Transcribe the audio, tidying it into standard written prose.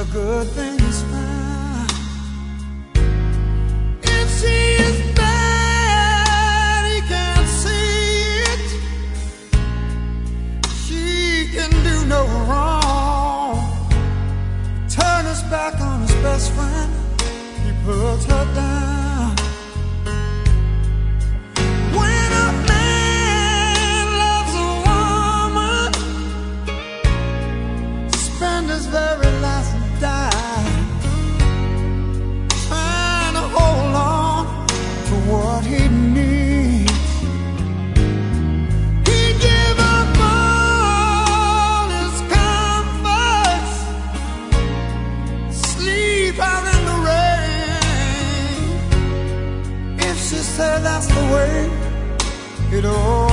the good things found. If she is bad, he can't see it. She can do no wrong. Turn his back on his best friend, he puts her down. When a man loves a woman, spend his very last dime trying to hold on to what he needs. He give up all his comforts, sleep out in the rain. If she said that's the way it all